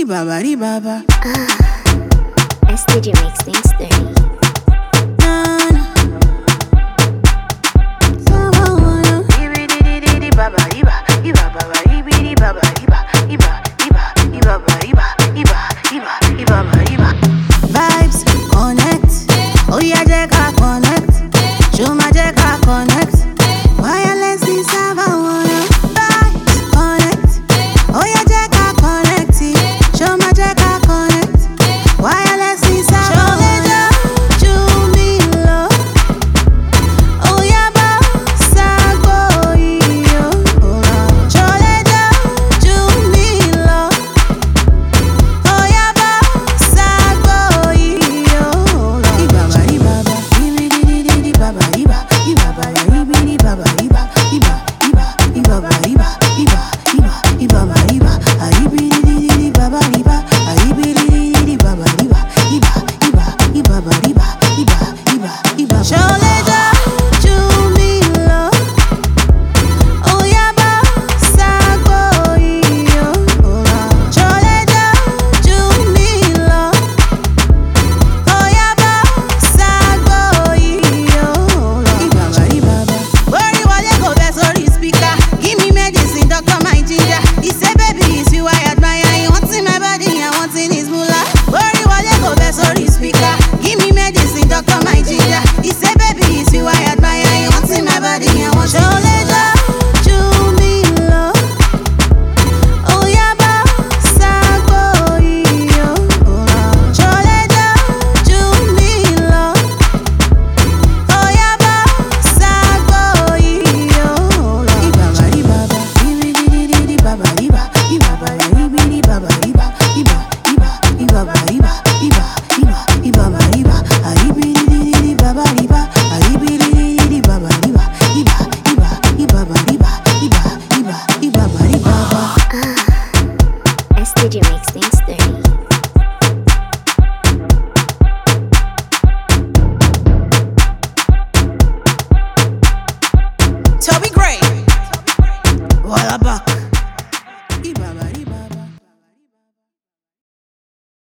Ibaba, ibaba. SDG makes things dirty. Vibes connect. Oh yeah, Jeka connect. Show my Jeka connect. Wireless is wanna. Vibes connect. Oh yeah, Jeka connect. Show my Jeka connect. Wireless is SDG makes things dirty. Toby Gray. What about?